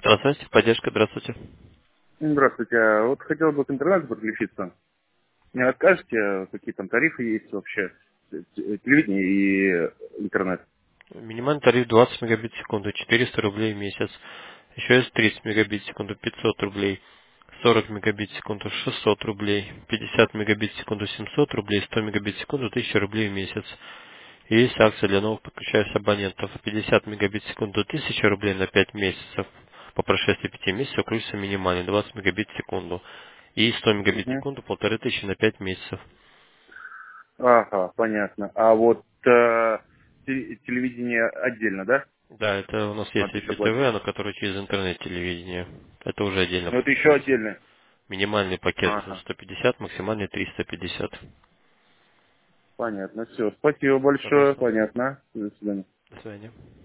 Здравствуйте, поддержка, здравствуйте. Здравствуйте. Вот хотел бы к интернету подключиться. Не расскажете, какие там тарифы есть вообще? Телевидение и интернет. Минимальный тариф 20 мегабит в секунду, 400 рублей в месяц. Еще есть 30 мегабит в секунду, 500 рублей. 40 мегабит в секунду, 600 рублей. 50 мегабит в секунду, 700 рублей. 100 мегабит в секунду, 1000 рублей в месяц. И есть акция для новых подключающихся абонентов. 50 мегабит в секунду, 1000 рублей на 5 месяцев. По прошествии 5 месяцев включится минимальный 20 мегабит в секунду. И 100 мегабит в Мгм. секунду, 1500 на 5 месяцев. Ага, понятно. А вот телевидение отдельно, да? Да, это у нас есть Надо еще платить. IPTV, но которое через интернет-телевидение. Это уже отдельно Но это еще подключается. отдельно. Минимальный пакет Ага, 150, максимальный 350. понятно. Все. Спасибо большое. Пожалуйста. Понятно. До свидания. До свидания.